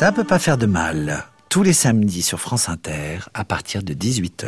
Ça peut pas faire de mal. Tous les samedis sur France Inter, à partir de 18h.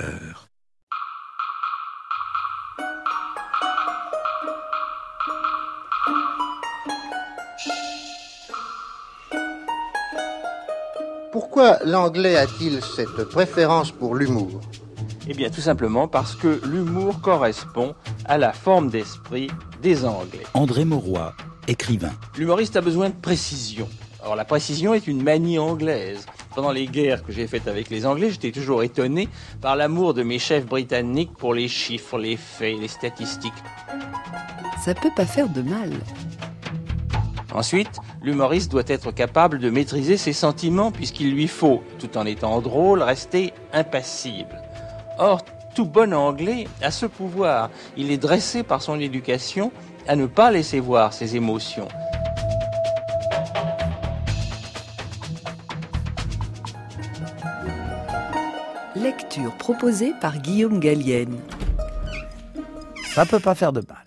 Pourquoi l'anglais a-t-il cette préférence pour l'humour ? Eh bien, tout simplement parce que l'humour correspond à la forme d'esprit des Anglais. André Mauroy, écrivain. L'humoriste a besoin de précision. Alors, la précision est une manie anglaise. Pendant les guerres que j'ai faites avec les Anglais, j'étais toujours étonné par l'amour de mes chefs britanniques pour les chiffres, les faits, les statistiques. Ça peut pas faire de mal. Ensuite, l'humoriste doit être capable de maîtriser ses sentiments puisqu'il lui faut, tout en étant drôle, rester impassible. Or, tout bon Anglais a ce pouvoir. Il est dressé par son éducation à ne pas laisser voir ses émotions. Lecture proposée par Guillaume Gallienne. Ça peut pas faire de mal.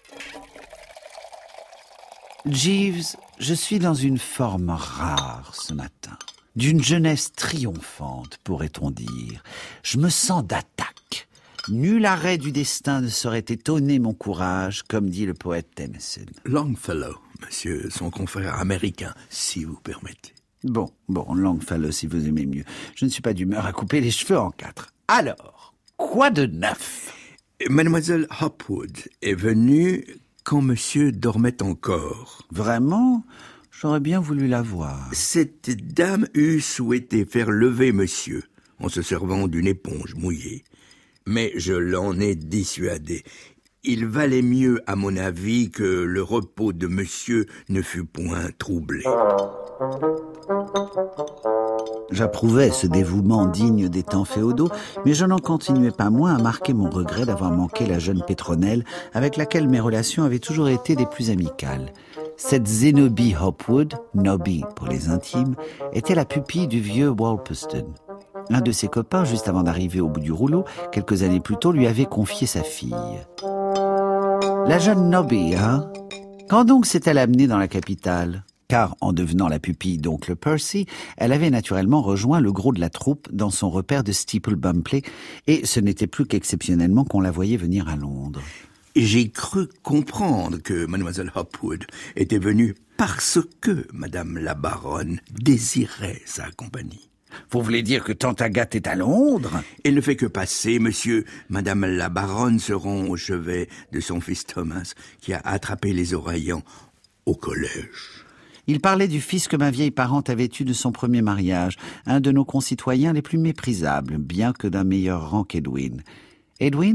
Jeeves, je suis dans une forme rare ce matin. D'une jeunesse triomphante, pourrait-on dire. Je me sens d'attaque. Nul arrêt du destin ne saurait étonner mon courage, comme dit le poète Tennyson. Longfellow, monsieur, son confrère américain, si vous permettez. Bon, Longfellow si vous aimez mieux. Je ne suis pas d'humeur à couper les cheveux en 4. Alors, quoi de neuf ? Mademoiselle Hopwood est venue quand monsieur dormait encore. Vraiment ? J'aurais bien voulu la voir. Cette dame eût souhaité faire lever monsieur en se servant d'une éponge mouillée. Mais je l'en ai dissuadé. Il valait mieux, à mon avis, que le repos de monsieur ne fût point troublé. J'approuvais ce dévouement digne des temps féodaux, mais je n'en continuais pas moins à marquer mon regret d'avoir manqué la jeune Pétronelle avec laquelle mes relations avaient toujours été des plus amicales. Cette Zénobie Hopwood, Nobby pour les intimes, était la pupille du vieux Worplesdon. Un de ses copains, juste avant d'arriver au bout du rouleau, quelques années plus tôt, lui avait confié sa fille. La jeune Nobby, hein ? Quand donc s'est-elle amenée dans la capitale ? Car, en devenant la pupille d'oncle Percy, elle avait naturellement rejoint le gros de la troupe dans son repère de Steeple Bumpley, et ce n'était plus qu'exceptionnellement qu'on la voyait venir à Londres. J'ai cru comprendre que mademoiselle Hopwood était venue parce que madame la baronne désirait sa compagnie. Vous voulez dire que tante Agathe est à Londres ? Elle ne fait que passer, monsieur. Madame la baronne se rend au chevet de son fils Thomas, qui a attrapé les oreillons au collège. Il parlait du fils que ma vieille parente avait eu de son premier mariage, un de nos concitoyens les plus méprisables, bien que d'un meilleur rang qu'Edwin. Edwin ?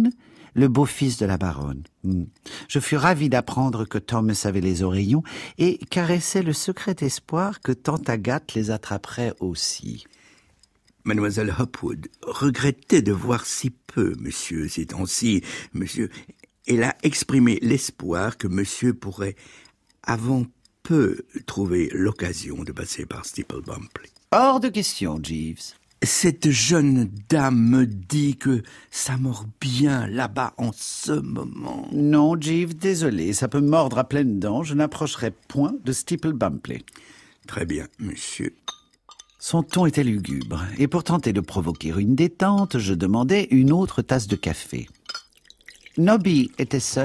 Le beau-fils de la baronne. Je fus ravi d'apprendre que Thomas avait les oreillons et caressait le secret espoir que tante Agathe les attraperait aussi. Mademoiselle Hopwood regrettait de voir si peu, monsieur, ces temps-ci. Monsieur, elle a exprimé l'espoir que monsieur pourrait, avant peu, trouver l'occasion de passer par Steeple Bumpley. Hors de question, Jeeves. Cette jeune dame me dit que ça mord bien là-bas en ce moment. Non, Jeeves, désolé, ça peut mordre à pleines dents. Je n'approcherai point de Steeple Bumpley. Très bien, monsieur. Son ton était lugubre, et pour tenter de provoquer une détente, je demandai une autre tasse de café. Nobby était seule ?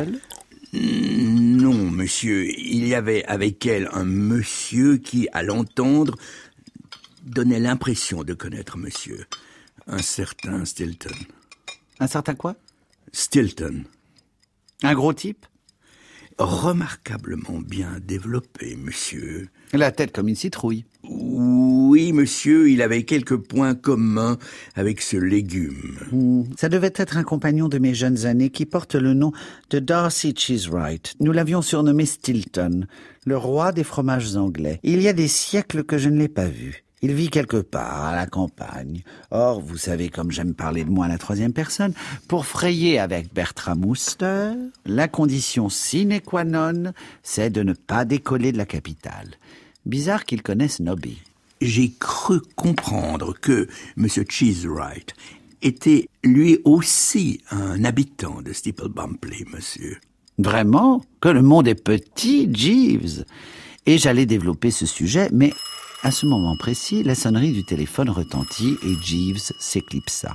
Non, monsieur. Il y avait avec elle un monsieur qui, à l'entendre, donnait l'impression de connaître monsieur. Un certain Stilton. Un certain quoi ? Stilton. Un gros type ? Remarquablement bien développé, monsieur. La tête comme une citrouille. Oui, monsieur, il avait quelques points communs avec ce légume. Ça devait être un compagnon de mes jeunes années qui porte le nom de Darcy Cheesewright. Nous l'avions surnommé Stilton, le roi des fromages anglais. Il y a des siècles que je ne l'ai pas vu. Il vit quelque part, à la campagne. Or, vous savez comme j'aime parler de moi à la troisième personne, pour frayer avec Bertram Wooster, la condition sine qua non, c'est de ne pas décoller de la capitale. Bizarre qu'il connaisse Nobby. J'ai cru comprendre que M. Cheesewright était lui aussi un habitant de Steeple Bumpley, monsieur. Vraiment ? Que le monde est petit, Jeeves. Et j'allais développer ce sujet, mais À ce moment précis, la sonnerie du téléphone retentit et Jeeves s'éclipsa.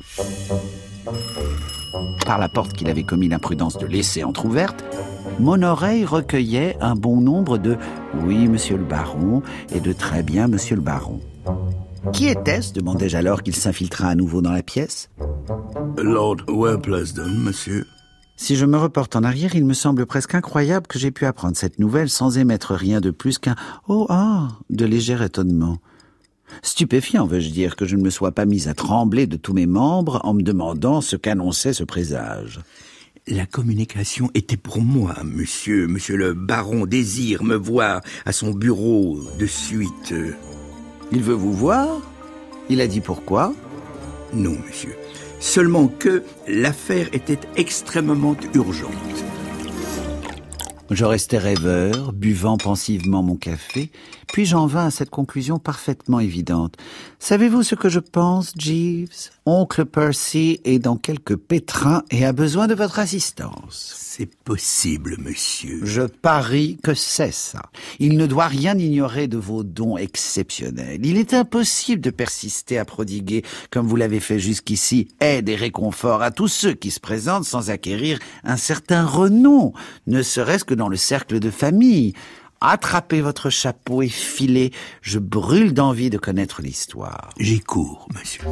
Par la porte qu'il avait commis l'imprudence de laisser entr'ouverte, mon oreille recueillait un bon nombre de « Oui, monsieur le baron » et de « Très bien, monsieur le baron ». Qui était-ce ? Demandai-je alors qu'il s'infiltra à nouveau dans la pièce. Lord Worplesdon, monsieur. Si je me reporte en arrière, il me semble presque incroyable que j'ai pu apprendre cette nouvelle sans émettre rien de plus qu'un « Oh, ah !» de léger étonnement. Stupéfiant, veux-je dire, que je ne me sois pas mis à trembler de tous mes membres en me demandant ce qu'annonçait ce présage. La communication était pour moi, monsieur. Monsieur le baron désire me voir à son bureau de suite. Il veut vous voir ? Il a dit pourquoi ? Non, monsieur. Seulement que l'affaire était extrêmement urgente. Je restai rêveur, buvant pensivement mon café, puis j'en vins à cette conclusion parfaitement évidente. Savez-vous ce que je pense, Jeeves ? Oncle Percy est dans quelques pétrins et a besoin de votre assistance. C'est possible, monsieur. Je parie que c'est ça. Il ne doit rien ignorer de vos dons exceptionnels. Il est impossible de persister à prodiguer, comme vous l'avez fait jusqu'ici, aide et réconfort à tous ceux qui se présentent sans acquérir un certain renom, ne serait-ce que dans le cercle de famille. Attrapez votre chapeau et filez. Je brûle d'envie de connaître l'histoire. J'y cours, monsieur.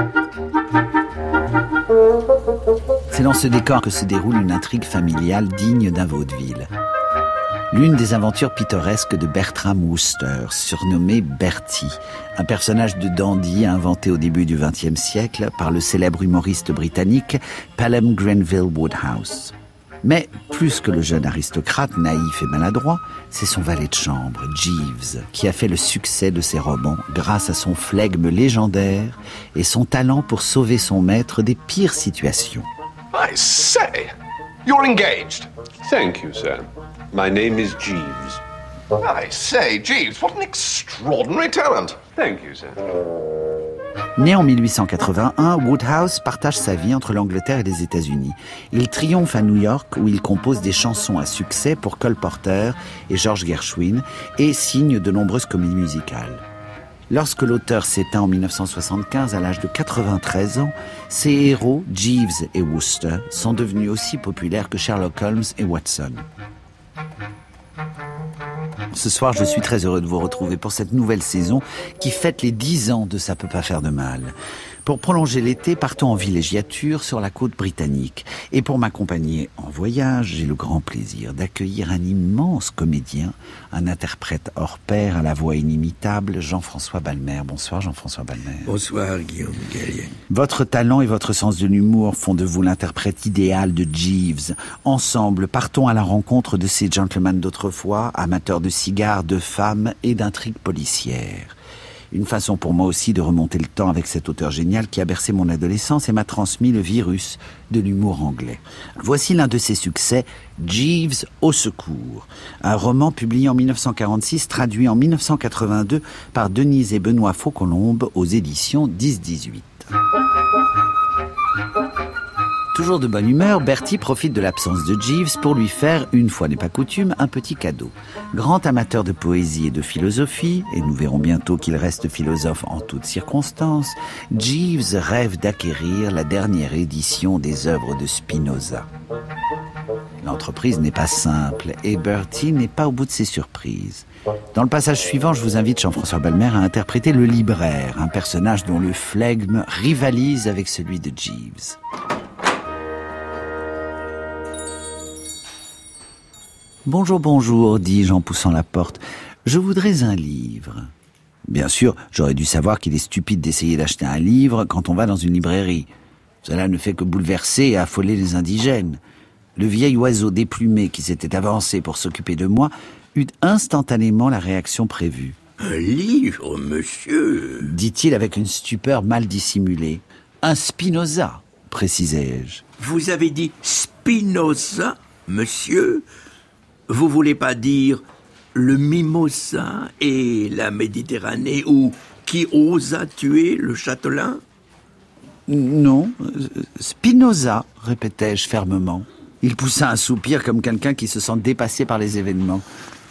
C'est dans ce décor que se déroule une intrigue familiale digne d'un vaudeville. L'une des aventures pittoresques de Bertram Wooster, surnommé Bertie, un personnage de dandy inventé au début du XXe siècle par le célèbre humoriste britannique Pelham Grenville Woodhouse. Mais plus que le jeune aristocrate naïf et maladroit, c'est son valet de chambre, Jeeves, qui a fait le succès de ses romans grâce à son flegme légendaire et son talent pour sauver son maître des pires situations. I say, you're engaged. Thank you, sir. My name is Jeeves. I say, Jeeves, what an extraordinary talent. Thank you, sir. Né en 1881, Woodhouse partage sa vie entre l'Angleterre et les États-Unis. Il triomphe à New York où il compose des chansons à succès pour Cole Porter et George Gershwin et signe de nombreuses comédies musicales. Lorsque l'auteur s'éteint en 1975 à l'âge de 93 ans, ses héros, Jeeves et Wooster, sont devenus aussi populaires que Sherlock Holmes et Watson. Ce soir, je suis très heureux de vous retrouver pour cette nouvelle saison qui fête les 10 ans de Ça peut pas faire de mal. Pour prolonger l'été, partons en villégiature sur la côte britannique. Et pour m'accompagner en voyage, j'ai le grand plaisir d'accueillir un immense comédien, un interprète hors pair à la voix inimitable, Jean-François Balmer. Bonsoir Jean-François Balmer. Bonsoir Guillaume Gallienne. Votre talent et votre sens de l'humour font de vous l'interprète idéal de Jeeves. Ensemble, partons à la rencontre de ces gentlemen d'autrefois, amateurs de cigares, de femmes et d'intrigues policières. Une façon pour moi aussi de remonter le temps avec cet auteur génial qui a bercé mon adolescence et m'a transmis le virus de l'humour anglais. Voici l'un de ses succès, Jeeves au secours, un roman publié en 1946, traduit en 1982 par Denise et Benoît Faucolombe aux éditions 10-18. Toujours de bonne humeur, Bertie profite de l'absence de Jeeves pour lui faire, une fois n'est pas coutume, un petit cadeau. Grand amateur de poésie et de philosophie, et nous verrons bientôt qu'il reste philosophe en toutes circonstances, Jeeves rêve d'acquérir la dernière édition des œuvres de Spinoza. L'entreprise n'est pas simple, et Bertie n'est pas au bout de ses surprises. Dans le passage suivant, je vous invite, Jean-François Balmer, à interpréter le libraire, un personnage dont le flegme rivalise avec celui de Jeeves. Bonjour, bonjour, dis-je en poussant la porte. Je voudrais un livre. Bien sûr, j'aurais dû savoir qu'il est stupide d'essayer d'acheter un livre quand on va dans une librairie. Cela ne fait que bouleverser et affoler les indigènes. Le vieil oiseau déplumé qui s'était avancé pour s'occuper de moi eut instantanément la réaction prévue. « Un livre, monsieur ?» dit-il avec une stupeur mal dissimulée. « Un Spinoza », précisai-je. « Vous avez dit Spinoza, monsieur ? Vous voulez pas dire le mimosa et la Méditerranée ou qui osa tuer le châtelain ? Non, Spinoza, répétai-je fermement. Il poussa un soupir comme quelqu'un qui se sent dépassé par les événements.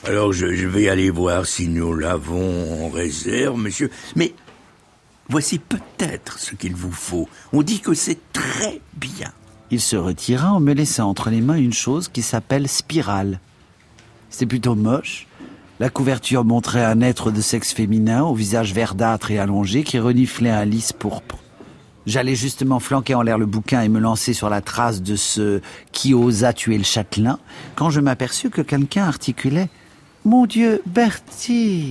Alors je vais aller voir si nous l'avons en réserve, monsieur. Mais voici peut-être ce qu'il vous faut. On dit que c'est très bien. Il se retira en me laissant entre les mains une chose qui s'appelle spirale. C'est plutôt moche. La couverture montrait un être de sexe féminin au visage verdâtre et allongé qui reniflait un lys pourpre. J'allais justement flanquer en l'air le bouquin et me lancer sur la trace de ce qui osa tuer le châtelain quand je m'aperçus que quelqu'un articulait « Mon Dieu, Bertie !»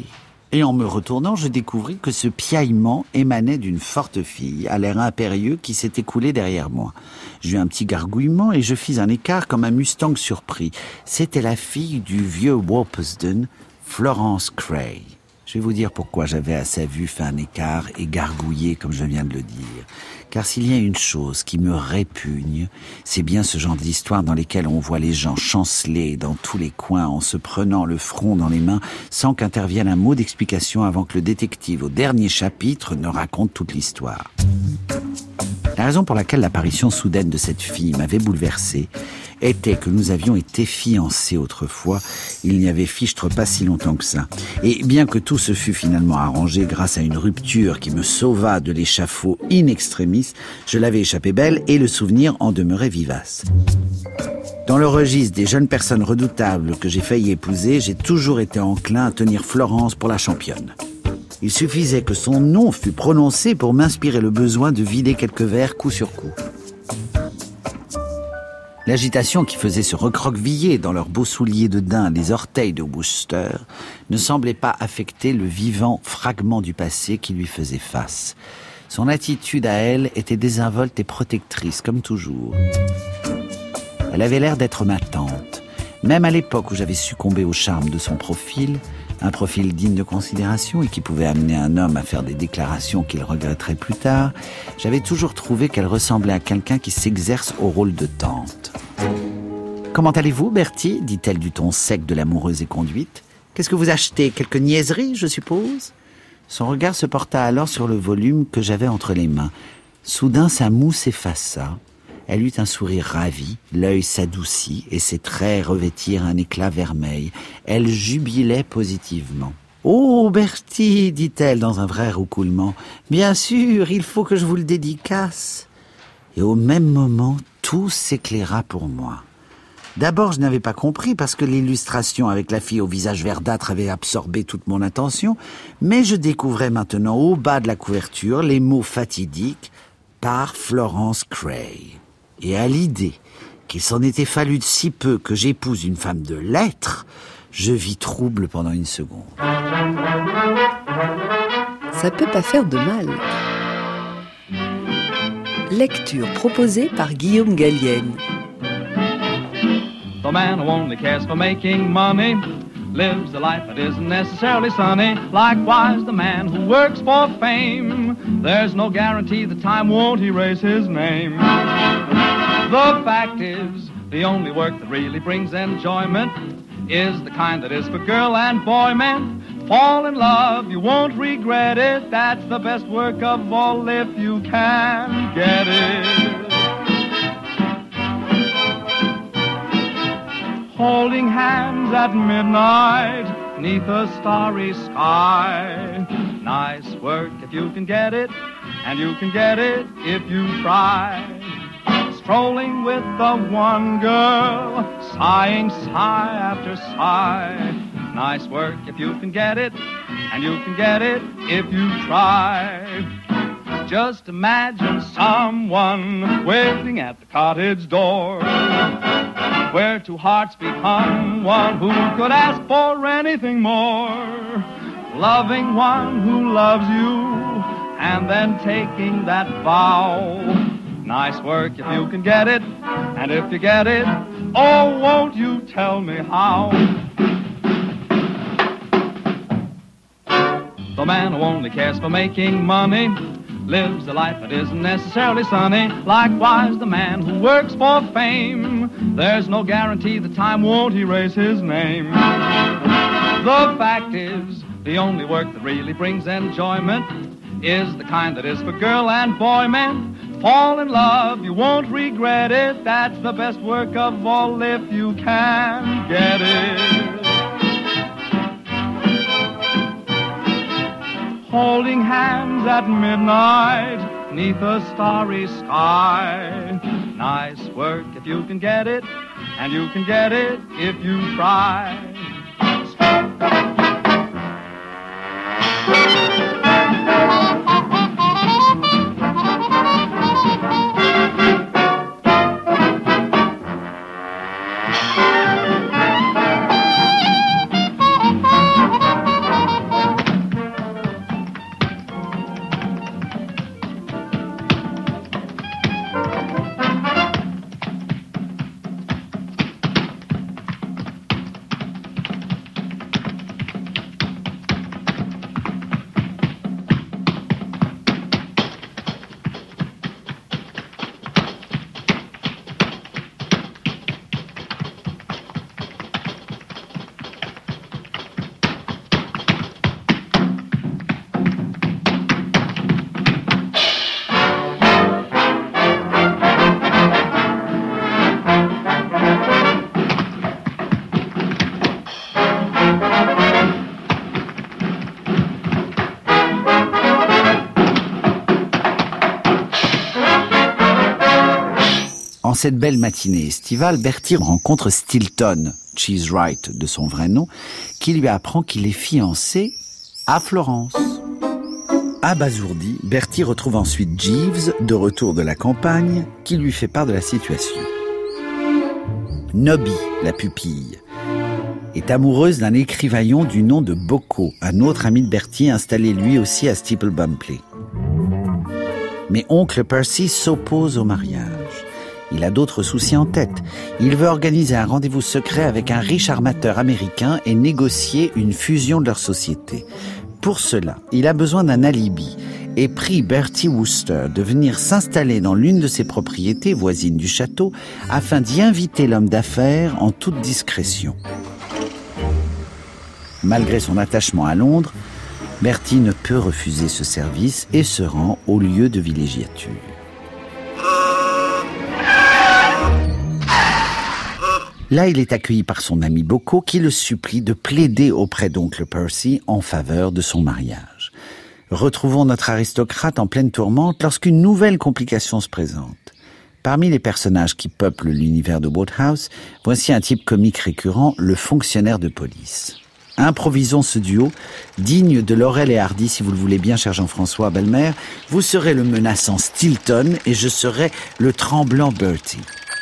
Et en me retournant, je découvris que ce piaillement émanait d'une forte fille, à l'air impérieux, qui s'est écoulée derrière moi. J'eus un petit gargouillement et je fis un écart comme un Mustang surpris. C'était la fille du vieux Worplesdon, Florence Cray. Je vais vous dire pourquoi j'avais à sa vue fait un écart et gargouillé comme je viens de le dire. Car s'il y a une chose qui me répugne, c'est bien ce genre d'histoire dans lesquelles on voit les gens chanceler dans tous les coins en se prenant le front dans les mains sans qu'intervienne un mot d'explication avant que le détective au dernier chapitre ne raconte toute l'histoire. La raison pour laquelle l'apparition soudaine de cette fille m'avait bouleversé était que nous avions été fiancés autrefois. Il n'y avait fichtre pas si longtemps que ça. Et bien que tout se fût finalement arrangé grâce à une rupture qui me sauva de l'échafaud in extremis, je l'avais échappé belle et le souvenir en demeurait vivace. Dans le registre des jeunes personnes redoutables que j'ai failli épouser, j'ai toujours été enclin à tenir Florence pour la championne. Il suffisait que son nom fût prononcé pour m'inspirer le besoin de vider quelques verres coup sur coup. L'agitation qui faisait se recroqueviller dans leurs beaux souliers de daim les orteils de Wooster ne semblait pas affecter le vivant fragment du passé qui lui faisait face. Son attitude à elle était désinvolte et protectrice, comme toujours. Elle avait l'air d'être ma tante. Même à l'époque où j'avais succombé au charme de son profil, un profil digne de considération et qui pouvait amener un homme à faire des déclarations qu'il regretterait plus tard, j'avais toujours trouvé qu'elle ressemblait à quelqu'un qui s'exerce au rôle de tante. « Comment allez-vous, Bertie ?» dit-elle du ton sec de l'amoureuse éconduite. « Qu'est-ce que vous achetez? Quelques niaiseries, je suppose ?» Son regard se porta alors sur le volume que j'avais entre les mains. Soudain, sa moue s'effaça. Elle eut un sourire ravi, l'œil s'adoucit et ses traits revêtirent un éclat vermeil. Elle jubilait positivement. « Oh, Bertie !» dit-elle dans un vrai roucoulement. « Bien sûr, il faut que je vous le dédicace. » Et au même moment, tout s'éclaira pour moi. D'abord, je n'avais pas compris parce que l'illustration avec la fille au visage verdâtre avait absorbé toute mon attention, mais je découvrais maintenant au bas de la couverture les mots fatidiques « par Florence Cray ». Et à l'idée qu'il s'en était fallu de si peu que j'épouse une femme de lettres, je vis trouble pendant une seconde. Ça peut pas faire de mal. Lecture proposée par Guillaume Gallienne. The man who only cares for making money lives a life that isn't necessarily sunny. Likewise, the man who works for fame, there's no guarantee the time won't erase his name. The fact is, the only work that really brings enjoyment is the kind that is for girl and boy. Man, fall in love, you won't regret it. That's the best work of all if you can get it. Holding hands at midnight, 'neath a starry sky. Nice work if you can get it, and you can get it if you try. Strolling with the one girl, sighing sigh after sigh. Nice work if you can get it, and you can get it if you try. Just imagine someone waiting at the cottage door, where two hearts become one. Who could ask for anything more? Loving one who loves you, and then taking that vow. Nice work if you can get it, and if you get it, oh, won't you tell me how? The man who only cares for making money lives a life that isn't necessarily sunny. Likewise, the man who works for fame, there's no guarantee the time won't erase his name. The fact is, the only work that really brings enjoyment is the kind that is for girl and boy. Man, fall in love, you won't regret it. That's the best work of all if you can get it. holding hands at midnight 'neath a starry sky. Nice work if you can get it, and you can get it if you try. En cette belle matinée estivale, Bertie rencontre Stilton, Cheesewright de son vrai nom, qui lui apprend qu'il est fiancé à Florence. Abasourdi, Bertie retrouve ensuite Jeeves, de retour de la campagne, qui lui fait part de la situation. Nobby, la pupille, est amoureuse d'un écrivaillon du nom de Bocco, un autre ami de Bertie installé lui aussi à Steeple Bumpley. Mais oncle Percy s'oppose au mariage. Il a d'autres soucis en tête. Il veut organiser un rendez-vous secret avec un riche armateur américain et négocier une fusion de leur société. Pour cela, il a besoin d'un alibi et prie Bertie Wooster de venir s'installer dans l'une de ses propriétés voisines du château afin d'y inviter l'homme d'affaires en toute discrétion. Malgré son attachement à Londres, Bertie ne peut refuser ce service et se rend au lieu de villégiature. Là, il est accueilli par son ami Bocco qui le supplie de plaider auprès d'oncle Percy en faveur de son mariage. Retrouvons notre aristocrate en pleine tourmente lorsqu'une nouvelle complication se présente. Parmi les personnages qui peuplent l'univers de Wodehouse, voici un type comique récurrent, le fonctionnaire de police. Improvisons ce duo, digne de Laurel et Hardy, si vous le voulez bien, cher Jean-François Belmer. Vous serez le menaçant Stilton et je serai le tremblant Bertie.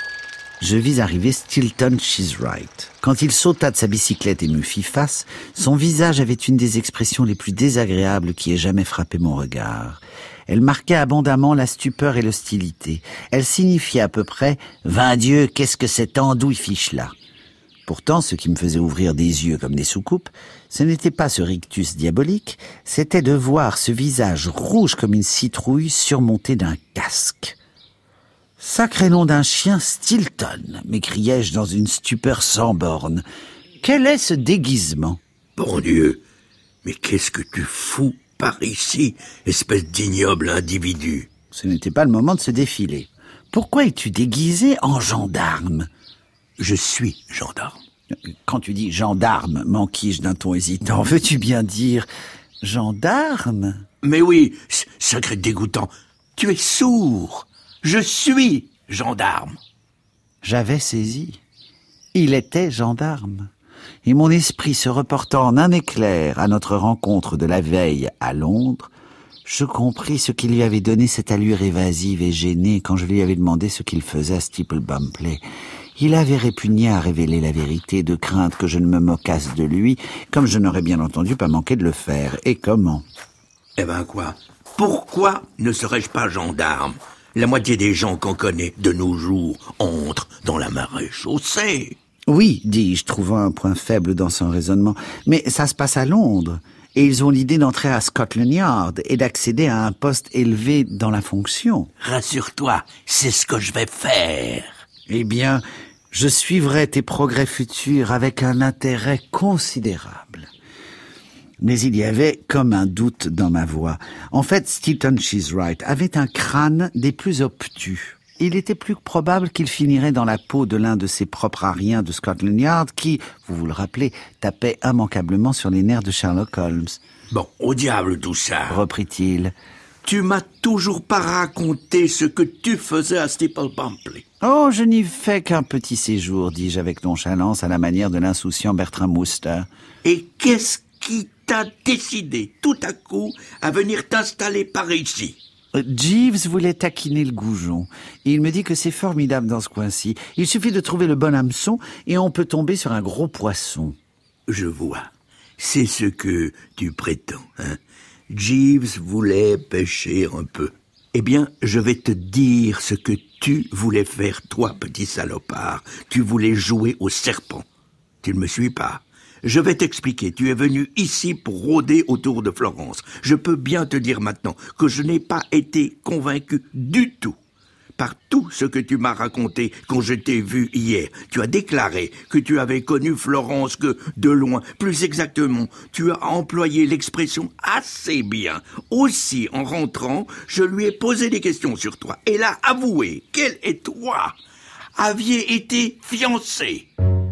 Je vis arriver Stilton Cheesewright. Quand il sauta de sa bicyclette et me fit face, son visage avait une des expressions les plus désagréables qui ait jamais frappé mon regard. Elle marquait abondamment la stupeur et l'hostilité. Elle signifiait à peu près « Vain Dieu, qu'est-ce que cette andouille fiche-là » Pourtant, ce qui me faisait ouvrir des yeux comme des soucoupes, ce n'était pas ce rictus diabolique, c'était de voir ce visage rouge comme une citrouille surmonté d'un casque. « Sacré nom d'un chien, Stilton !» m'écriai-je dans une stupeur sans borne. « Quel est ce déguisement ?» Bon Dieu, mais qu'est-ce que tu fous par ici, espèce d'ignoble individu ? Ce n'était pas le moment de se défiler. « Pourquoi es-tu déguisé en gendarme ?» Je suis gendarme. Quand tu dis gendarme, m'enquis-je d'un ton hésitant. Veux-tu bien dire gendarme ? Mais oui, sacré dégoûtant. Tu es sourd. Je suis gendarme. J'avais saisi. Il était gendarme. Et mon esprit se reportant en un éclair à notre rencontre de la veille à Londres, je compris ce qui lui avait donné cette allure évasive et gênée quand je lui avais demandé ce qu'il faisait à Steeple Bumpley. Il avait répugné à révéler la vérité de crainte que je ne me moquasse de lui, comme je n'aurais bien entendu pas manqué de le faire. Et comment ? Eh ben quoi ? Pourquoi ne serais-je pas gendarme ? La moitié des gens qu'on connaît de nos jours entrent dans la maréchaussée. Oui, dis-je, trouvant un point faible dans son raisonnement. Mais ça se passe à Londres. Et ils ont l'idée d'entrer à Scotland Yard et d'accéder à un poste élevé dans la fonction. Rassure-toi, c'est ce que je vais faire. Eh bien, je suivrai tes progrès futurs avec un intérêt considérable. Mais il y avait comme un doute dans ma voix. En fait, Stilton Cheesewright avait un crâne des plus obtus. Il était plus probable qu'il finirait dans la peau de l'un de ses propres ariens de Scotland Yard qui, vous vous le rappelez, tapait immanquablement sur les nerfs de Sherlock Holmes. Bon, au diable tout ça, reprit-il. Tu m'as toujours pas raconté ce que tu faisais à Steeple Bumpley. Oh, je n'y fais qu'un petit séjour, dis-je avec nonchalance à la manière de l'insouciant Bertram Wooster. Et qu'est-ce qui t'a décidé tout à coup à venir t'installer par ici? Jeeves voulait taquiner le goujon. Il me dit que c'est formidable dans ce coin-ci. Il suffit de trouver le bon hameçon et on peut tomber sur un gros poisson. Je vois. C'est ce que tu prétends, hein? Jeeves voulait pêcher un peu. Eh bien, je vais te dire ce que tu voulais faire, toi, petit salopard. Tu voulais jouer au serpent. Tu ne me suis pas? Je vais t'expliquer. Tu es venu ici pour rôder autour de Florence. Je peux bien te dire maintenant que je n'ai pas été convaincu du tout par tout ce que tu m'as raconté quand je t'ai vu hier. Tu as déclaré que tu avais connu Florence que de loin. Plus exactement, tu as employé l'expression assez bien. Aussi, en rentrant, je lui ai posé des questions sur toi. Elle a avoué qu'elle et toi aviez été fiancés.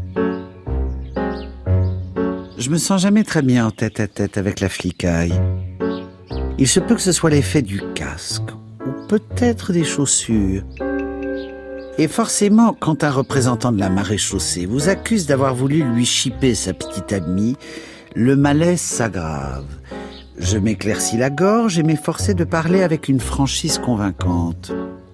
Je me sens jamais très bien en tête-à-tête avec la flicaille. Il se peut que ce soit l'effet du casque, ou peut-être des chaussures. Et forcément, quand un représentant de la maréchaussée vous accuse d'avoir voulu lui chipper sa petite amie, le malaise s'aggrave. Je m'éclaircis la gorge et m'efforçai de parler avec une franchise convaincante.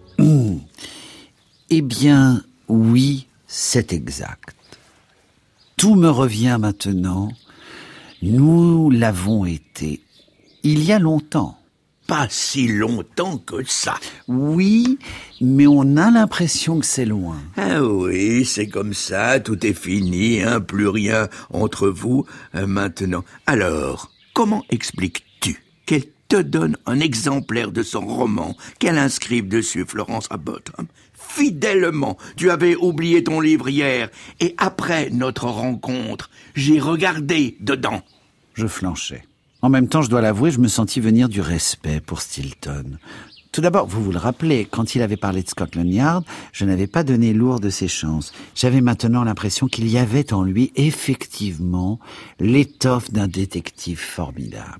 Eh bien, oui, c'est exact. Tout me revient maintenant. Nous l'avons été. Il y a longtemps. Pas si longtemps que ça. Oui, mais on a l'impression que c'est loin. Ah oui, c'est comme ça, tout est fini, hein, plus rien entre vous maintenant. Alors, comment expliques-tu qu'elle te donne un exemplaire de son roman, qu'elle inscrive dessus Florence Harbottom? Fidèlement, tu avais oublié ton livre hier, et après notre rencontre, j'ai regardé dedans. Je flanchais. En même temps, je dois l'avouer, je me sentis venir du respect pour Stilton. Tout d'abord, vous vous le rappelez, quand il avait parlé de Scotland Yard, je n'avais pas donné lourd de ses chances. J'avais maintenant l'impression qu'il y avait en lui, effectivement, l'étoffe d'un détective formidable.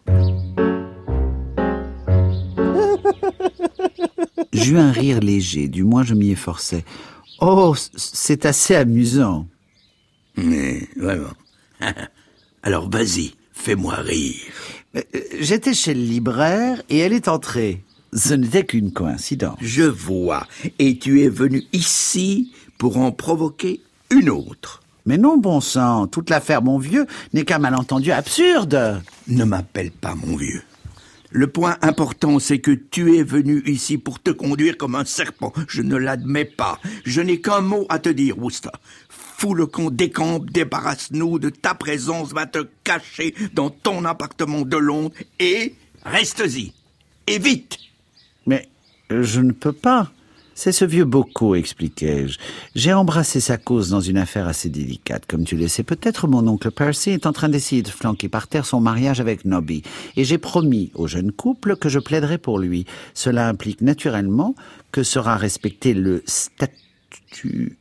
J'eus un rire léger, du moins je m'y efforçais. Oh, c'est assez amusant. Mais, vraiment. Alors, vas-y, fais-moi rire. J'étais chez le libraire et elle est entrée. Ce n'était qu'une coïncidence. Je vois. Et tu es venu ici pour en provoquer une autre. Mais non, bon sang, toute l'affaire, mon vieux, n'est qu'un malentendu absurde. Ne m'appelle pas mon vieux. Le point important, c'est que tu es venu ici pour te conduire comme un serpent. Je ne l'admets pas. Je n'ai qu'un mot à te dire, Wooster. Fous le camp, décampe, débarrasse-nous de ta présence, va te cacher dans ton appartement de Londres et reste-y. Et vite. Mais je ne peux pas. C'est ce vieux Bocco, expliquai-je. J'ai embrassé sa cause dans une affaire assez délicate. Comme tu le sais peut-être, mon oncle Percy est en train d'essayer de flanquer par terre son mariage avec Nobby. Et j'ai promis au jeune couple que je plaiderai pour lui. Cela implique naturellement que sera respecté le statut...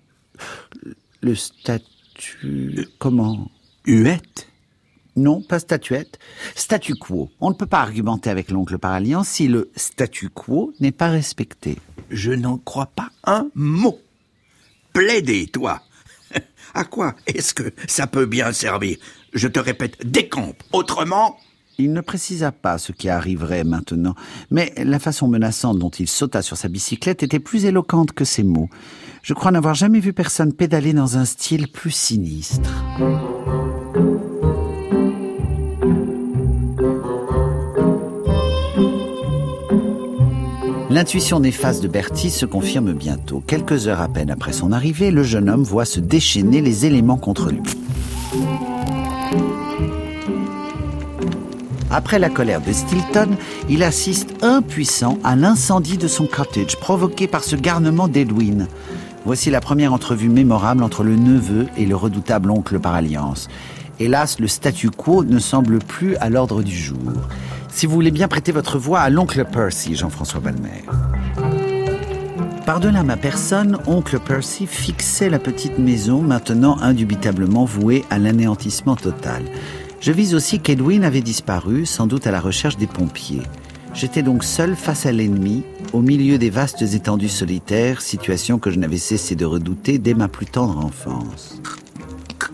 Comment? Huette? Non, pas statuette. Statu quo. On ne peut pas argumenter avec l'oncle par alliance si le statu quo n'est pas respecté. Je n'en crois pas un mot. Plaider, toi. À quoi est-ce que ça peut bien servir? Je te répète, décampe. Autrement... Il ne précisa pas ce qui arriverait maintenant, mais la façon menaçante dont il sauta sur sa bicyclette était plus éloquente que ses mots. Je crois n'avoir jamais vu personne pédaler dans un style plus sinistre. L'intuition néfaste de Bertie se confirme bientôt. Quelques heures à peine après son arrivée, le jeune homme voit se déchaîner les éléments contre lui. Après la colère de Stilton, il assiste impuissant à l'incendie de son cottage, provoqué par ce garnement d'Edwin. Voici la première entrevue mémorable entre le neveu et le redoutable oncle par alliance. Hélas, le statu quo ne semble plus à l'ordre du jour. Si vous voulez bien prêter votre voix à l'oncle Percy, Jean-François Balmer. Par-delà ma personne, oncle Percy fixait la petite maison, maintenant indubitablement vouée à l'anéantissement total. Je vis aussi qu'Edwin avait disparu, sans doute à la recherche des pompiers. J'étais donc seul face à l'ennemi, au milieu des vastes étendues solitaires, situation que je n'avais cessé de redouter dès ma plus tendre enfance. Comment ?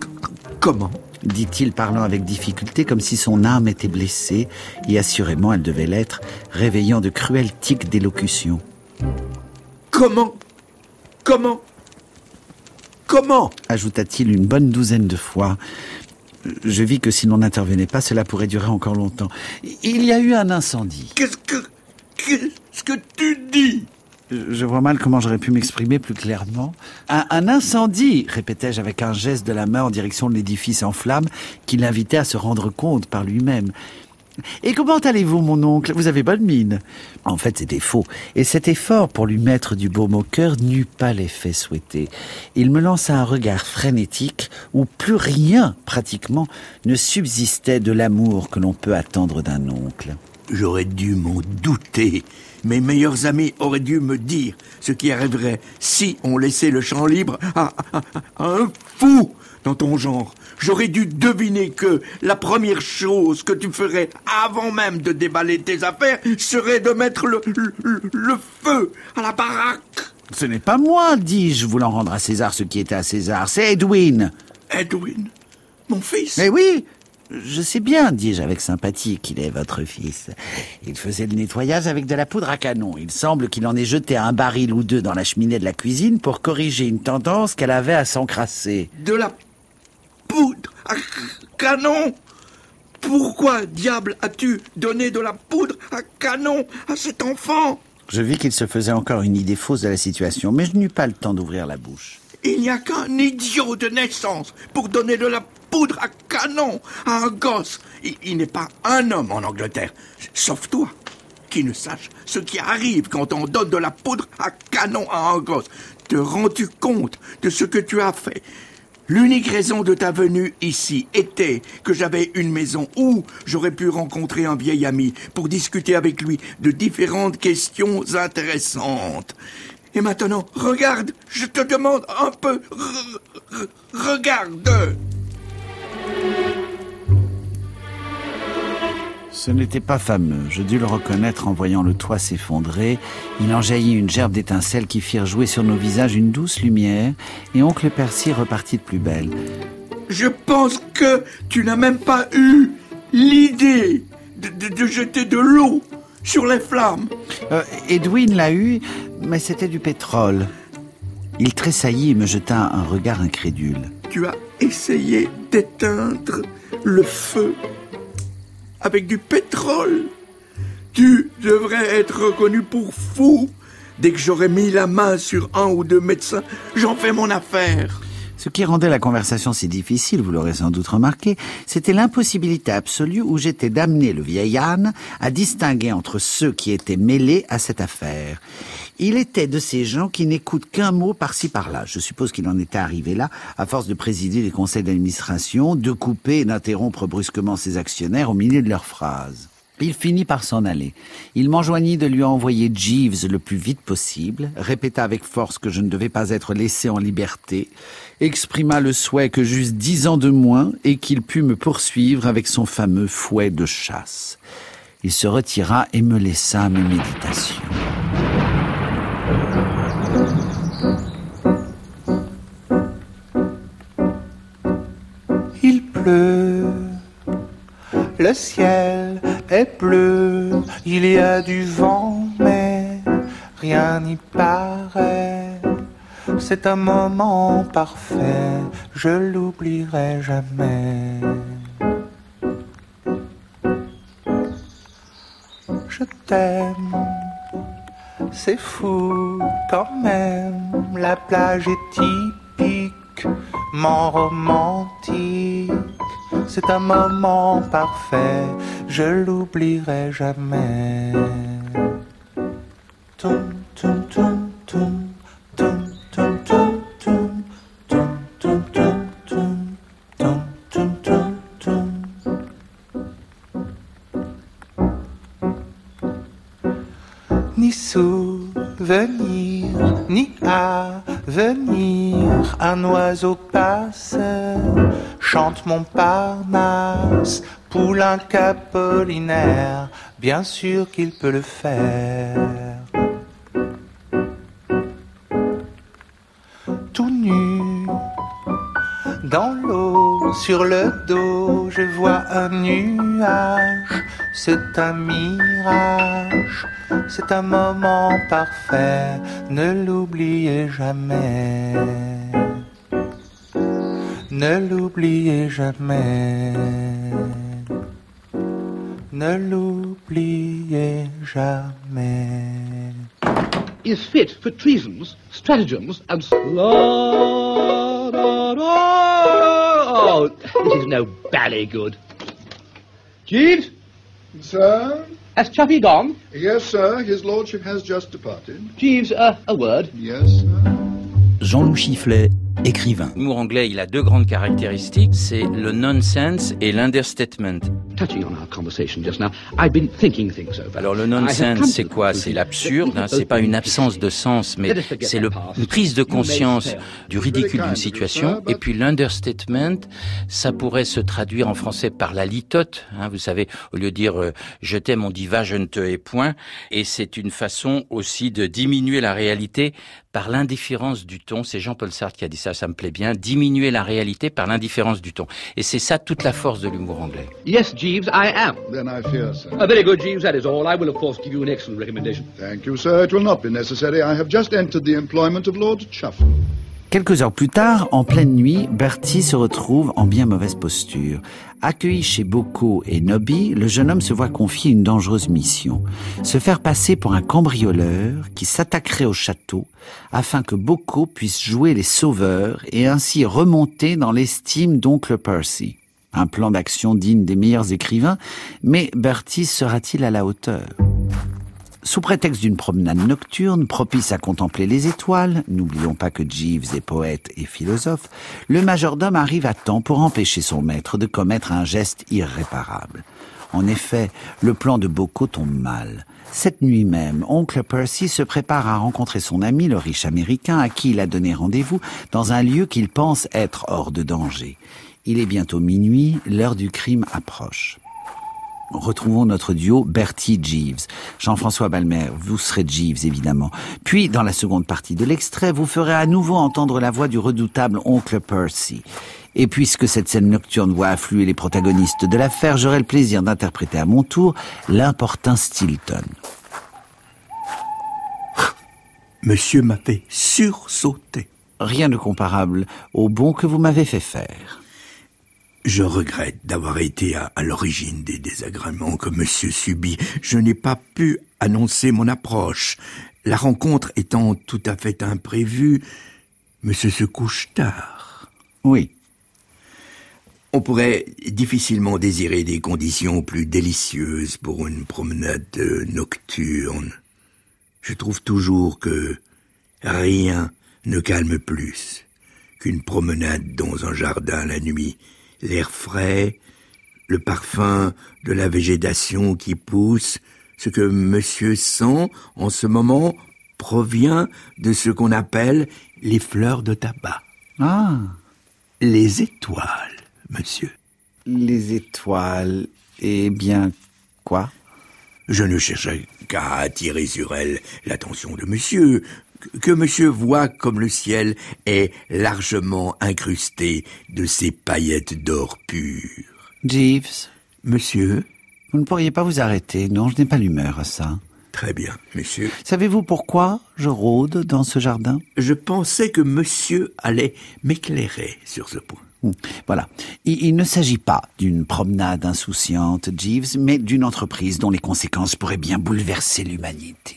Dit-il, parlant avec difficulté, comme si son âme était blessée, et assurément elle devait l'être, réveillant de cruels tics d'élocution. Comment ? Ajouta-t-il une bonne douzaine de fois. Je vis que si l'on n'intervenait pas, cela pourrait durer encore longtemps. Il y a eu un incendie. Qu'est-ce que tu dis ? Je vois mal comment j'aurais pu m'exprimer plus clairement. Un incendie, répétai-je avec un geste de la main en direction de l'édifice en flammes qui l'invitait à se rendre compte par lui-même. Et comment allez-vous, mon oncle ? Vous avez bonne mine. En fait, c'était faux. Et cet effort pour lui mettre du baume au cœur n'eut pas l'effet souhaité. Il me lança un regard frénétique où plus rien, pratiquement, ne subsistait de l'amour que l'on peut attendre d'un oncle. J'aurais dû m'en douter. Mes meilleurs amis auraient dû me dire ce qui arriverait si on laissait le champ libre à un fou dans ton genre. J'aurais dû deviner que la première chose que tu ferais avant même de déballer tes affaires serait de mettre le feu à la baraque. Ce n'est pas moi, dis-je, voulant rendre à César ce qui était à César. C'est Edwin. Edwin, mon fils. Mais oui, je sais bien, dis-je avec sympathie, qu'il est votre fils. Il faisait le nettoyage avec de la poudre à canon. Il semble qu'il en ait jeté un baril ou deux dans la cheminée de la cuisine pour corriger une tendance qu'elle avait à s'encrasser. De la poudre à canon ? Pourquoi, diable, as-tu donné de la poudre à canon à cet enfant ? Je vis qu'il se faisait encore une idée fausse de la situation, mais je n'eus pas le temps d'ouvrir la bouche. Il n'y a qu'un idiot de naissance pour donner de la poudre à canon à un gosse. Il n'est pas un homme en Angleterre, sauf toi, qui ne sache ce qui arrive quand on donne de la poudre à canon à un gosse. Te rends-tu compte de ce que tu as fait ? L'unique raison de ta venue ici était que j'avais une maison où j'aurais pu rencontrer un vieil ami pour discuter avec lui de différentes questions intéressantes. Et maintenant, regarde, je te demande un peu, regarde. Ce n'était pas fameux, je dus le reconnaître en voyant le toit s'effondrer. Il en jaillit une gerbe d'étincelles qui firent jouer sur nos visages une douce lumière, et oncle Percy repartit de plus belle. Je pense que tu n'as même pas eu l'idée de jeter de l'eau sur les flammes. Edwin l'a eu, mais c'était du pétrole. Il tressaillit et me jeta un regard incrédule. Tu as essayé d'éteindre le feu avec du pétrole. Tu devrais être reconnu pour fou. Dès que j'aurais mis la main sur un ou deux médecins, j'en fais mon affaire. Ce qui rendait la conversation si difficile, vous l'aurez sans doute remarqué, c'était l'impossibilité absolue où j'étais d'amener le vieil âne à distinguer entre ceux qui étaient mêlés à cette affaire. Il était de ces gens qui n'écoutent qu'un mot par-ci par-là. Je suppose qu'il en était arrivé là, à force de présider les conseils d'administration, de couper et d'interrompre brusquement ses actionnaires au milieu de leurs phrases. Il finit par s'en aller. Il m'enjoignit de lui envoyer Jeeves le plus vite possible, répéta avec force que je ne devais pas être laissé en liberté, exprima le souhait que j'eusse 10 ans de moins et qu'il pût me poursuivre avec son fameux fouet de chasse. Il se retira et me laissa à mes méditations. Il pleut, le ciel est bleu, il y a du vent, mais rien n'y paraît. C'est un moment parfait, je l'oublierai jamais. Je t'aime, c'est fou quand même, la plage est typiquement romantique. C'est un moment parfait, je l'oublierai jamais. Tum, tum, tum, tum, tum, tum, tum, tum, tum, tum, tum, tum, tum, tum, tum, tum. Ni souvenir, ni à venir. Un oiseau passe, chante Montparnasse, poulain capolinaire, bien sûr qu'il peut le faire. Tout nu, dans l'eau, sur le dos, je vois un nuage. C'est un mirage, c'est un moment parfait, ne l'oubliez jamais. Ne l'oubliez jamais. Ne l'oubliez jamais. Is fit for treasons, stratagems, and... Oh, this is no bally good. Jeeves? Sir? Has Chuffy gone? Yes, sir. His lordship has just departed. Jeeves, a word? Yes, sir. Jean-Loup Chifflet, écrivain. L'humour anglais, il a deux grandes caractéristiques, c'est le nonsense et l'understatement. Touching on our conversation just now, I've been thinking things over. Alors le nonsense, c'est quoi? C'est l'absurde, hein, c'est pas une absence de sens, mais c'est une prise de conscience du ridicule d'une situation. Et puis l'understatement, ça pourrait se traduire en français par la litote. Hein, vous savez, au lieu de dire je t'aime, on dit va, je ne te hais point. Et c'est une façon aussi de diminuer la réalité par l'indifférence du ton. C'est Jean-Paul Sartre qui a dit ça, ça me plaît bien. Diminuer la réalité par l'indifférence du ton. Et c'est ça toute la force de l'humour anglais. Yes, Jeeves, I am. Then I fear, sir. Very good, Jeeves, that is all. I will, of course, give you an excellent recommendation. Thank you, sir. It will not be necessary. I have just entered the employment of Lord Chuffle. Quelques heures plus tard, en pleine nuit, Bertie se retrouve en bien mauvaise posture. Accueilli chez Bocco et Nobby, le jeune homme se voit confier une dangereuse mission. Se faire passer pour un cambrioleur qui s'attaquerait au château afin que Bocco puisse jouer les sauveurs et ainsi remonter dans l'estime d'oncle Percy. Un plan d'action digne des meilleurs écrivains, mais Bertie sera-t-il à la hauteur ? Sous prétexte d'une promenade nocturne, propice à contempler les étoiles, n'oublions pas que Jeeves est poète et philosophe, le majordome arrive à temps pour empêcher son maître de commettre un geste irréparable. En effet, le plan de Bocco tombe mal. Cette nuit même, oncle Percy se prépare à rencontrer son ami, le riche américain, à qui il a donné rendez-vous dans un lieu qu'il pense être hors de danger. Il est bientôt minuit, l'heure du crime approche. Retrouvons notre duo Bertie-Jeeves. Jean-François Balmer, vous serez Jeeves, évidemment. Puis, dans la seconde partie de l'extrait, vous ferez à nouveau entendre la voix du redoutable oncle Percy. Et puisque cette scène nocturne voit affluer les protagonistes de l'affaire, j'aurai le plaisir d'interpréter à mon tour l'importun Stilton. Monsieur m'a fait sursauter. Rien de comparable au bond que vous m'avez fait faire. Je regrette d'avoir été à l'origine des désagréments que monsieur subit. Je n'ai pas pu annoncer mon approche. La rencontre étant tout à fait imprévue, monsieur se couche tard. Oui. On pourrait difficilement désirer des conditions plus délicieuses pour une promenade nocturne. Je trouve toujours que rien ne calme plus qu'une promenade dans un jardin la nuit. L'air frais, le parfum de la végétation qui pousse, ce que monsieur sent en ce moment provient de ce qu'on appelle les fleurs de tabac. Ah. Les étoiles, monsieur. Les étoiles, eh bien, quoi ? Je ne cherchais qu'à attirer sur elles l'attention de monsieur, que monsieur voit comme le ciel est largement incrusté de ces paillettes d'or pur. Jeeves. Monsieur ? Vous ne pourriez pas vous arrêter, non, je n'ai pas l'humeur à ça. Très bien, monsieur. Savez-vous pourquoi je rôde dans ce jardin ? Je pensais que monsieur allait m'éclairer sur ce point. Voilà. Il ne s'agit pas d'une promenade insouciante, Jeeves, mais d'une entreprise dont les conséquences pourraient bien bouleverser l'humanité.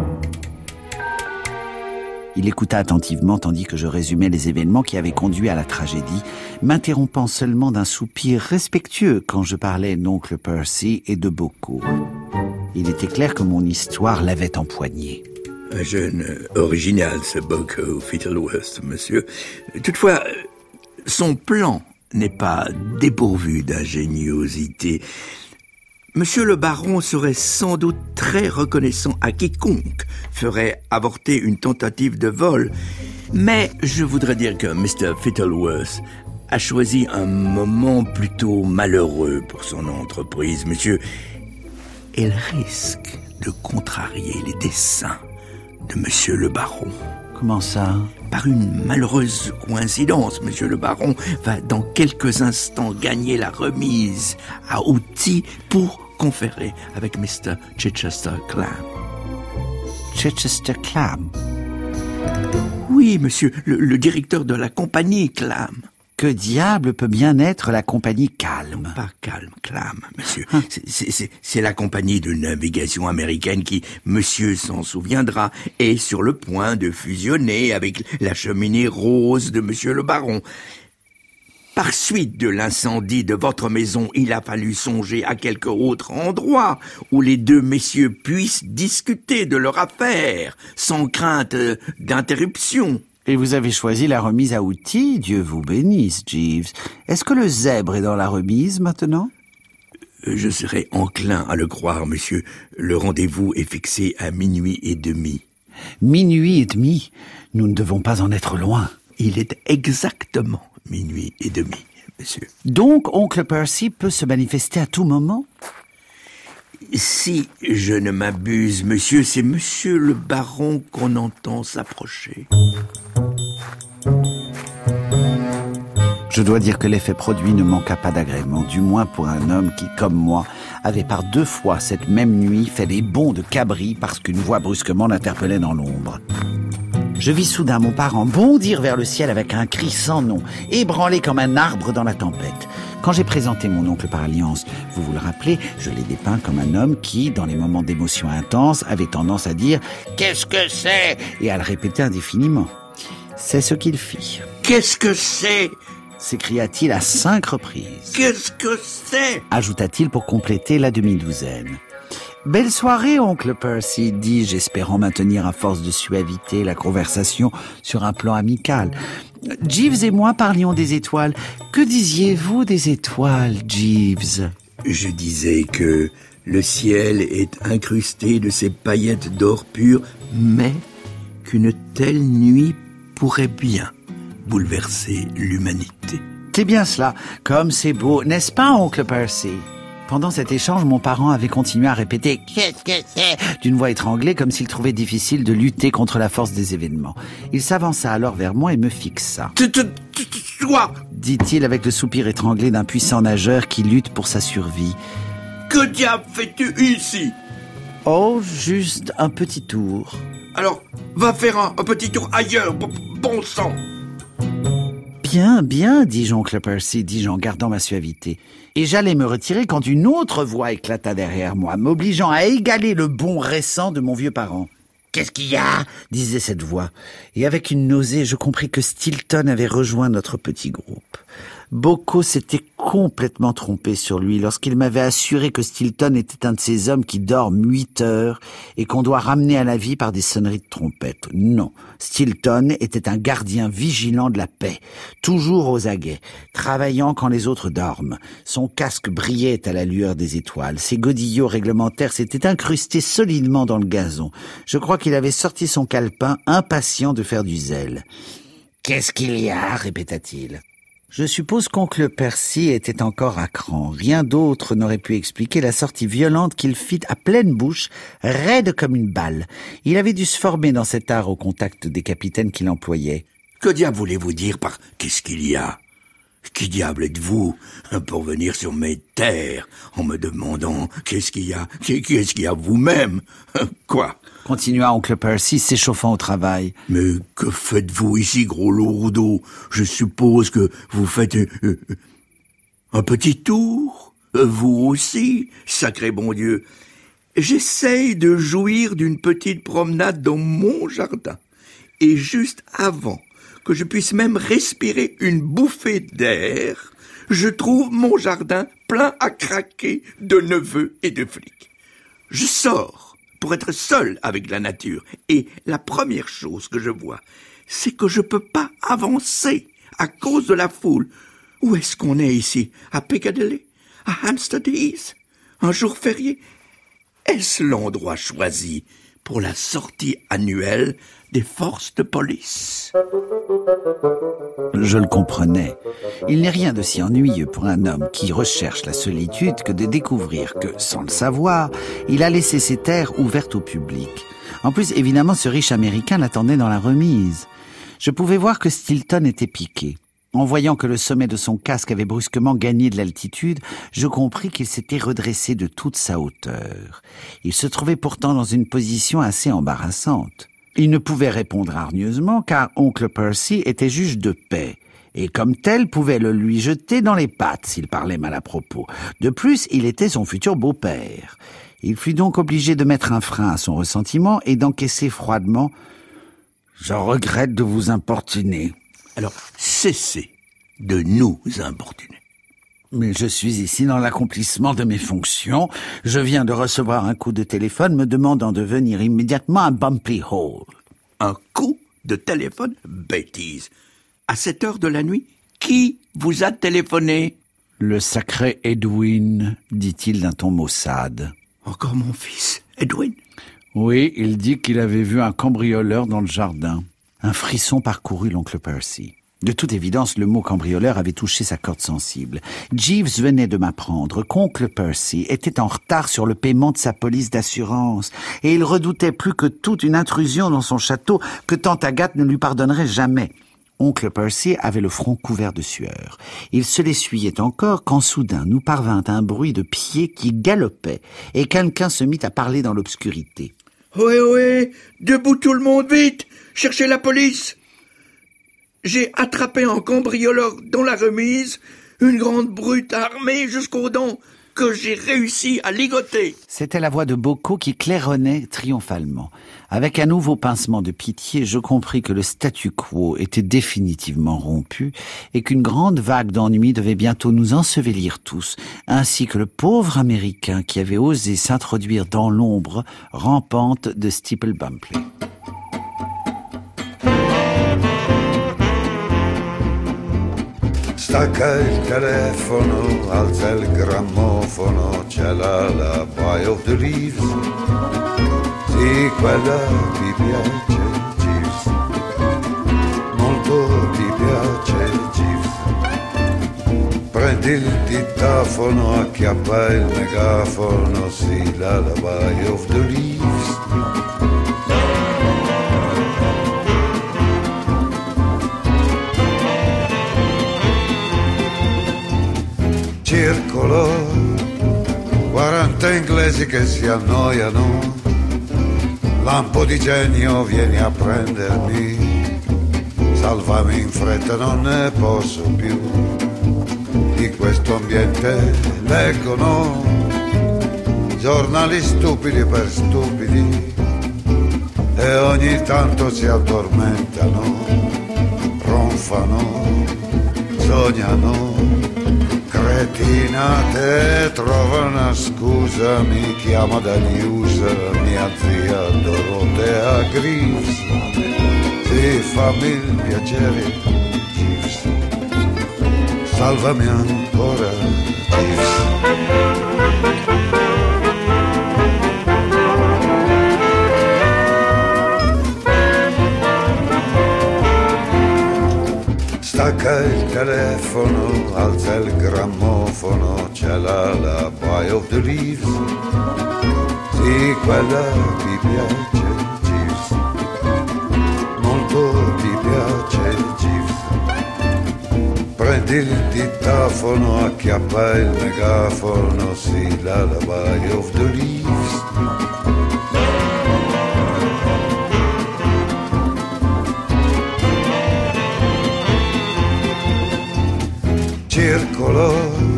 Il écouta attentivement tandis que je résumais les événements qui avaient conduit à la tragédie, m'interrompant seulement d'un soupir respectueux quand je parlais d'oncle Percy et de Bocco. Il était clair que mon histoire l'avait empoigné. Un jeune original, ce Bocco Fittleworth, monsieur. Toutefois, son plan n'est pas dépourvu d'ingéniosité. Monsieur le baron serait sans doute très reconnaissant à quiconque ferait avorter une tentative de vol. Mais je voudrais dire que Mr. Fittleworth a choisi un moment plutôt malheureux pour son entreprise, monsieur. Elle risque de contrarier les desseins de monsieur le baron. Comment ça? Par une malheureuse coïncidence, monsieur le baron va dans quelques instants gagner la remise à outils pour conférer avec Mr. Chichester Clam. Chichester Clam? Oui, monsieur, le directeur de la compagnie Clam. Que diable peut bien être la compagnie Calme? Non, pas Calme, Clam, monsieur. C'est la compagnie de navigation américaine qui, monsieur s'en souviendra, est sur le point de fusionner avec la cheminée rose de monsieur le baron. Par suite de l'incendie de votre maison, il a fallu songer à quelque autre endroit où les deux messieurs puissent discuter de leur affaire, sans crainte d'interruption. Et vous avez choisi la remise à outils, Dieu vous bénisse, Jeeves. Est-ce que le zèbre est dans la remise maintenant? Je serais enclin à le croire, monsieur. Le rendez-vous est fixé à 00:30. 00:30? Nous ne devons pas en être loin. Il est exactement 00:30, monsieur. Donc, oncle Percy peut se manifester à tout moment? Si je ne m'abuse, monsieur, c'est monsieur le baron qu'on entend s'approcher. Je dois dire que l'effet produit ne manqua pas d'agrément, du moins pour un homme qui, comme moi, avait par 2 fois cette même nuit fait des bonds de cabri parce qu'une voix brusquement l'interpellait dans l'ombre. Je vis soudain mon parent bondir vers le ciel avec un cri sans nom, ébranlé comme un arbre dans la tempête. Quand j'ai présenté mon oncle par alliance, vous vous le rappelez, je l'ai dépeint comme un homme qui, dans les moments d'émotion intense, avait tendance à dire « Qu'est-ce que c'est ?» et à le répéter indéfiniment. C'est ce qu'il fit. « Qu'est-ce que c'est ?» s'écria-t-il à 5 reprises. « Qu'est-ce que c'est ?» ajouta-t-il pour compléter la demi-douzaine. « Belle soirée, oncle Percy, dis-je, espérant maintenir à force de suavité la conversation sur un plan amical. Jeeves et moi parlions des étoiles. Que disiez-vous des étoiles, Jeeves ? Je disais que le ciel est incrusté de ces paillettes d'or pur, mais qu'une telle nuit pourrait bien bouleverser l'humanité. C'est bien cela, comme c'est beau, n'est-ce pas, oncle Percy ? Pendant cet échange, mon parent avait continué à répéter « Qu'est-ce que c'est ?» d'une voix étranglée, comme s'il trouvait difficile de lutter contre la force des événements. Il s'avança alors vers moi et me fixa. « Toi !» dit-il avec le soupir étranglé d'un puissant nageur qui lutte pour sa survie. « Que diable fais-tu ici ?» Oh, juste un petit tour. « Alors, va faire un petit tour ailleurs, bon sang !» Bien, bien, dis-je, oncle Percy, dis-je en gardant ma suavité. Et j'allais me retirer quand une autre voix éclata derrière moi, m'obligeant à égaler le bond récent de mon vieux parent. « Qu'est-ce qu'il y a ?» disait cette voix. Et avec une nausée, je compris que Stilton avait rejoint notre petit groupe. Bocco s'était complètement trompé sur lui lorsqu'il m'avait assuré que Stilton était un de ces hommes qui dorment 8 heures et qu'on doit ramener à la vie par des sonneries de trompette. Non, Stilton était un gardien vigilant de la paix, toujours aux aguets, travaillant quand les autres dorment. Son casque brillait à la lueur des étoiles. Ses godillots réglementaires s'étaient incrustés solidement dans le gazon. Je crois qu'il avait sorti son calepin, impatient de faire du zèle. « Qu'est-ce qu'il y a ?» répéta-t-il. Je suppose qu'oncle Percy était encore à cran. Rien d'autre n'aurait pu expliquer la sortie violente qu'il fit à pleine bouche, raide comme une balle. Il avait dû se former dans cet art au contact des capitaines qu'il employait. « Que diable voulez-vous dire par « qu'est-ce qu'il y a » ? Qui diable êtes-vous pour venir sur mes terres en me demandant « qu'est-ce qu'il y a » ? Qu'est-ce qu'il y a vous-même ? Quoi ? Continua oncle Percy, s'échauffant au travail. « Mais que faites-vous ici, gros lourdeau ? Je suppose que vous faites un petit tour ? Vous aussi, sacré bon Dieu. J'essaye de jouir d'une petite promenade dans mon jardin. Et juste avant que je puisse même respirer une bouffée d'air, je trouve mon jardin plein à craquer de neveux et de flics. Je sors pour être seul avec la nature, et la première chose que je vois, c'est que je peux pas avancer à cause de la foule. Où est-ce qu'on est ici? À Piccadilly? À Hampstead Heath? Un jour férié? est-ce l'endroit choisi pour la sortie annuelle des forces de police? Je le comprenais. Il n'est rien de si ennuyeux pour un homme qui recherche la solitude que de découvrir que, sans le savoir, il a laissé ses terres ouvertes au public. En plus, évidemment, ce riche Américain l'attendait dans la remise. Je pouvais voir que Stilton était piqué. En voyant que le sommet de son casque avait brusquement gagné de l'altitude, je compris qu'il s'était redressé de toute sa hauteur. Il se trouvait pourtant dans une position assez embarrassante. Il ne pouvait répondre hargneusement car oncle Percy était juge de paix et comme tel pouvait le lui jeter dans les pattes s'il parlait mal à propos. De plus, il était son futur beau-père. Il fut donc obligé de mettre un frein à son ressentiment et d'encaisser froidement « Je regrette de vous importuner. » Alors, cessez de nous importuner. Mais je suis ici dans l'accomplissement de mes fonctions. Je viens de recevoir un coup de téléphone me demandant de venir immédiatement à Bumpy Hall. Un coup de téléphone? Bêtise. À cette heure de la nuit, qui vous a téléphoné? Le sacré Edwin, dit-il d'un ton maussade. Encore mon fils, Edwin? Oui, il dit qu'il avait vu un cambrioleur dans le jardin. Un frisson parcourut l'oncle Percy. De toute évidence, le mot cambrioleur avait touché sa corde sensible. Jeeves venait de m'apprendre qu'oncle Percy était en retard sur le paiement de sa police d'assurance, et il redoutait plus que toute une intrusion dans son château que tante Agathe ne lui pardonnerait jamais. Oncle Percy avait le front couvert de sueur. Il se l'essuyait encore quand soudain nous parvint un bruit de pieds qui galopaient, et quelqu'un se mit à parler dans l'obscurité. « Ohé, debout tout le monde, vite! Cherchez la police! J'ai attrapé un cambrioleur dans la remise, une grande brute armée jusqu'aux dents que j'ai réussi à ligoter. » C'était la voix de Bocco qui claironnait triomphalement. Avec un nouveau pincement de pitié, je compris que le statu quo était définitivement rompu et qu'une grande vague d'ennui devait bientôt nous ensevelir tous, ainsi que le pauvre Américain qui avait osé s'introduire dans l'ombre rampante de Steeple Bumpley. Stacca il telefono, alza il grammofono, c'è la Boy of the Leaves. Sì, quella ti piace, Jeeves. Molto ti piace, Jeeves. Prendi il ditafono, acchiappa il megafono, sì, la Boy of the Leaves. Circolo, 40 inglesi che si annoiano, lampo di genio vieni a prendermi, salvami in fretta non ne posso più, di questo ambiente leggono, giornali stupidi per stupidi, e ogni tanto si addormentano, ronfano, sognano, cretinate, trova una scusa, mi chiama dagli USA, mia zia Dorotea Greaves. Sì, fammi il piacere, Jeeves, salvami ancora, Jeeves. Stacca il telefono, alza il grammofono, c'è la Boy of the Leaves. Sì, quella ti piace, Jeeves. Molto ti piace, Jeeves. Prendi il ditafono, acchiappa il megafono, sì, la Boy of the Leaves. Circolo,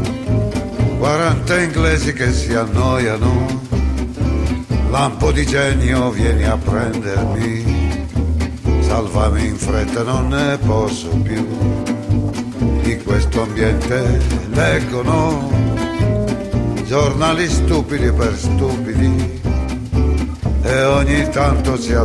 40 inglesi che si annoiano, lampo di genio vieni a prendermi, salvami in fretta non ne posso più, di questo ambiente leggono, giornali stupidi per stupidi, e ogni tanto si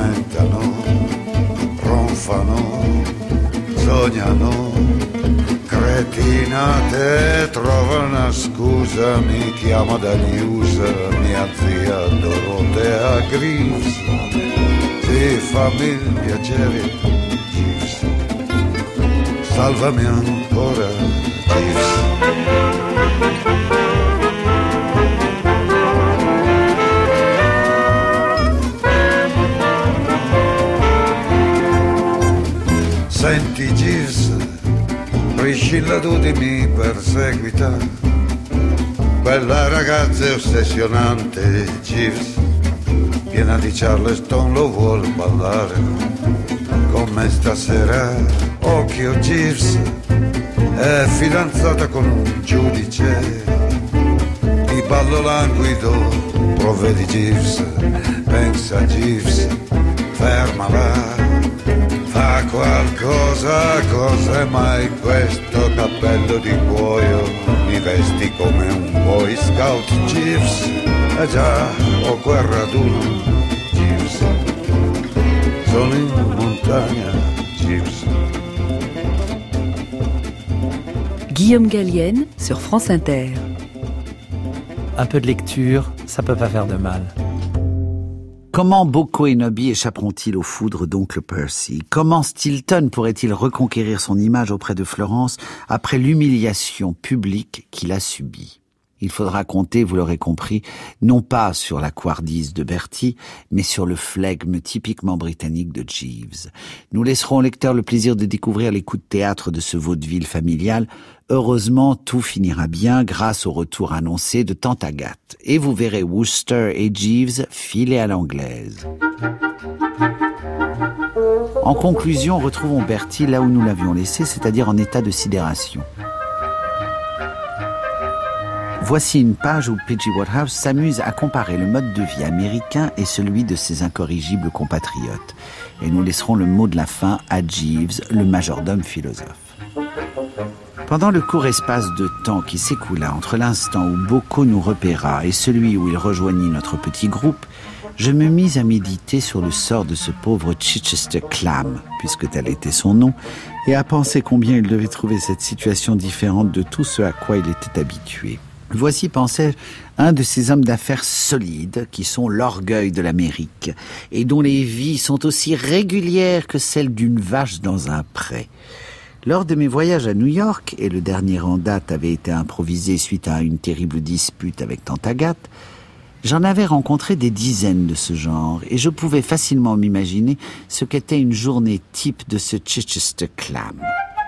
addormentano, ronfano, sognano, cretina te trova una scusa, mi chiama dagli USA mia zia Dorotea Greaves. Sì, fammi il piacere, Jeeves, salvami ancora, Jeeves. Senti Jeeves, Priscilla tu mi perseguita, quella ragazza è ossessionante, Jeeves, piena di Charleston, lo vuol ballare con me stasera. Occhio Jeeves, è fidanzata con un giudice, di ballo languido, provvedi Jeeves, pensa Jeeves, fermala. Fa qualcosa, cos'è mai questo cappello di cuoio? Mi vesti come un boy scout, Jeeves. Eh già, ho quel raduno, Jeeves. Sono in montagna, Jeeves. Guillaume Gallienne sur France Inter. Un peu de lecture, ça peut pas faire de mal. Comment Bocco et Nobby échapperont-ils aux foudres d'oncle Percy? Comment Stilton pourrait-il reconquérir son image auprès de Florence après l'humiliation publique qu'il a subie? Il faudra compter, vous l'aurez compris, non pas sur la couardise de Bertie, mais sur le flegme typiquement britannique de Jeeves. Nous laisserons au lecteur le plaisir de découvrir les coups de théâtre de ce vaudeville familial. Heureusement, tout finira bien grâce au retour annoncé de Tante Agathe. Et vous verrez Wooster et Jeeves filer à l'anglaise. En conclusion, retrouvons Bertie là où nous l'avions laissé, c'est-à-dire en état de sidération. Voici une page où P.G. Wodehouse s'amuse à comparer le mode de vie américain et celui de ses incorrigibles compatriotes. Et nous laisserons le mot de la fin à Jeeves, le majordome philosophe. Pendant le court espace de temps qui s'écoula entre l'instant où Bocco nous repéra et celui où il rejoignit notre petit groupe, je me mis à méditer sur le sort de ce pauvre Chichester Clam, puisque tel était son nom, et à penser combien il devait trouver cette situation différente de tout ce à quoi il était habitué. Voici, pensais-je, un de ces hommes d'affaires solides qui sont l'orgueil de l'Amérique et dont les vies sont aussi régulières que celles d'une vache dans un pré. Lors de mes voyages à New York, et le dernier en date avait été improvisé suite à une terrible dispute avec Tante Agathe, j'en avais rencontré des dizaines de ce genre et je pouvais facilement m'imaginer ce qu'était une journée type de ce Chichester Clam.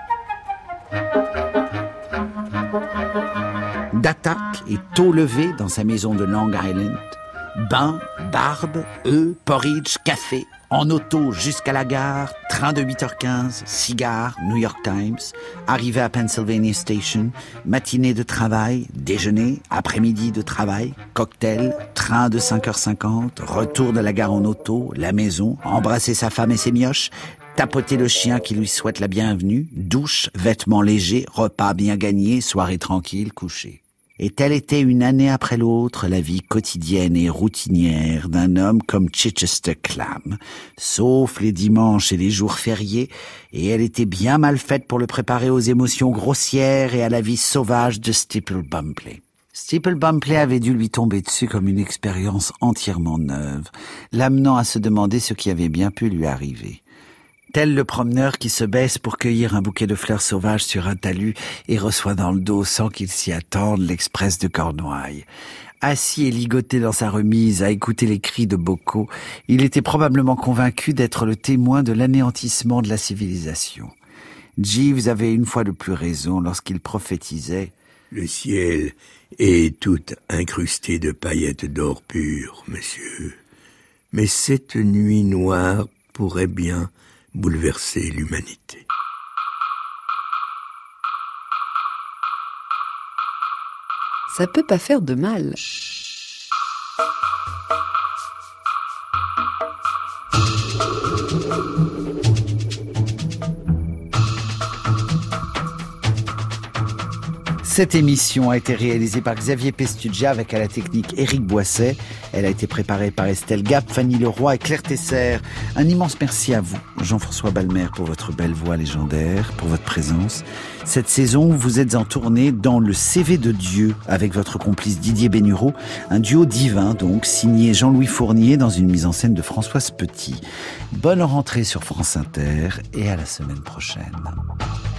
D'attaque et tôt levé dans sa maison de Long Island, bain, barbe, œufs, porridge, café, en auto jusqu'à la gare, train de 8h15, cigare, New York Times, arrivé à Pennsylvania Station, matinée de travail, déjeuner, après-midi de travail, cocktail, train de 5h50, retour de la gare en auto, la maison, embrasser sa femme et ses mioches, tapoter le chien qui lui souhaite la bienvenue, douche, vêtements légers, repas bien gagnés, soirée tranquille, coucher. Et telle était une année après l'autre la vie quotidienne et routinière d'un homme comme Chichester Clam, sauf les dimanches et les jours fériés, et elle était bien mal faite pour le préparer aux émotions grossières et à la vie sauvage de Steeple Bumpley. Steeple Bumpley avait dû lui tomber dessus comme une expérience entièrement neuve, l'amenant à se demander ce qui avait bien pu lui arriver. Tel le promeneur qui se baisse pour cueillir un bouquet de fleurs sauvages sur un talus et reçoit dans le dos sans qu'il s'y attende l'express de Cornouailles. Assis et ligoté dans sa remise à écouter les cris de Bocco, il était probablement convaincu d'être le témoin de l'anéantissement de la civilisation. Jeeves avait une fois de plus raison lorsqu'il prophétisait « Le ciel est tout incrusté de paillettes d'or pur, monsieur. Mais cette nuit noire pourrait bien bouleverser l'humanité. » Ça peut pas faire de mal. Cette émission a été réalisée par Xavier Pestugia avec à la technique Éric Boisset. Elle a été préparée par Estelle Gap, Fanny Leroy et Claire Tesser. Un immense merci à vous, Jean-François Balmer, pour votre belle voix légendaire, pour votre présence. Cette saison, vous êtes en tournée dans Le CV de Dieu avec votre complice Didier Bénureau, un duo divin donc, signé Jean-Louis Fournier dans une mise en scène de Françoise Petit. Bonne rentrée sur France Inter et à la semaine prochaine.